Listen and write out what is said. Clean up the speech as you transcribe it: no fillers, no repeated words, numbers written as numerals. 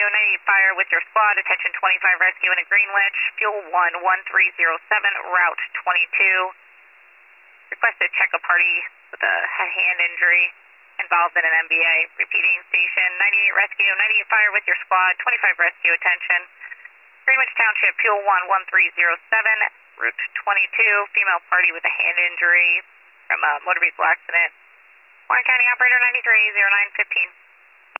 Rescue, 98 Fire with your squad, attention 25 Rescue in a Greenwich, fuel 11307, route 22. Request to check a party with a hand injury involved in an MBA. Repeating, station 98 Rescue, 98 Fire with your squad, 25 Rescue, attention. Greenwich Township, fuel 11307, route 22, female party with a hand injury from a motor vehicle accident. Warren County Operator 930915.